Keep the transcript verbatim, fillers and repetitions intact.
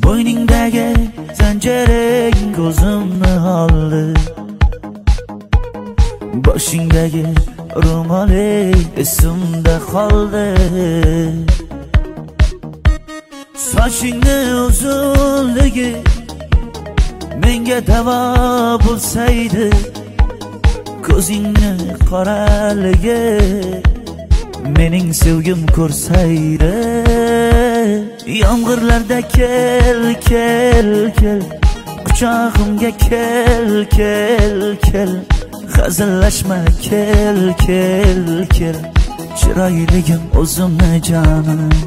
Bo'yningdagi zanjiring ko'zimni oldi, boshingdagi ro'moling esimda qoldi. Sochingni uzunligi menga davo bo'lsaydi, ko'zingni qoraligi mening sevgim ko'rsaydi. Yomg'irlarda kel kel kel, quchog'imga kel kel kel, hazillashma kel kel kel, chiroyligim o'zimni jonim.